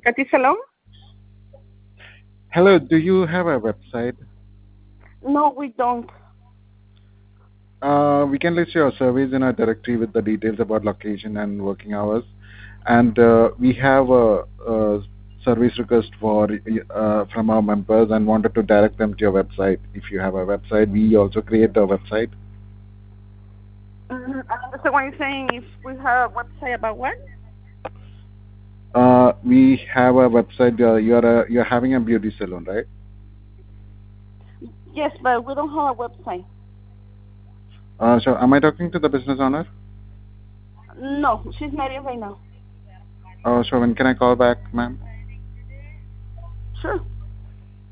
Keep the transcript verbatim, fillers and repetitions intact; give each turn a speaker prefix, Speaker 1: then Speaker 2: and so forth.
Speaker 1: Katy Salon?
Speaker 2: Hello, do you have a website?
Speaker 1: No, we don't.
Speaker 2: Uh, we can list your surveys in a directory with the details about location and working hours. And uh, we have a, a service request for uh, from our members and wanted to direct them to your website. If you have a website, we also create a website.
Speaker 1: Mm, I understand what you're saying. If we have a website about what?
Speaker 2: Uh, we have a website. Uh, you're a, you're having a beauty salon, right?
Speaker 1: Yes, but we don't have a website.
Speaker 2: Uh, so, am I talking to the business owner?
Speaker 1: No, she's not in right now.
Speaker 2: Uh, so, when can I call back, ma'am?
Speaker 1: Sure.